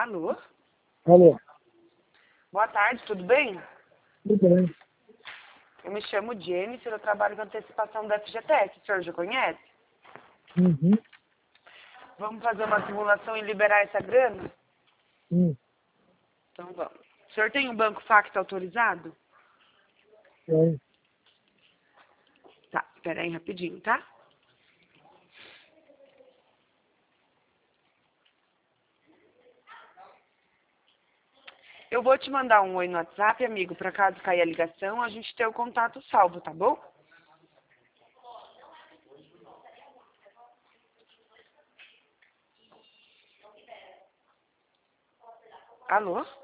Alô? Alô, Boa tarde, tudo bem? tudo bem? Eu me chamo Jennifer, eu trabalho com antecipação da FGTS. O senhor já conhece? Uhum. Vamos fazer uma simulação e liberar essa grana? Sim, Então vamos. O senhor tem um banco Facta autorizado? tem. Tá, espera aí rapidinho, tá? Eu vou te mandar um oi no WhatsApp, amigo, para caso cair a ligação, a gente ter o contato salvo, tá bom? Alô?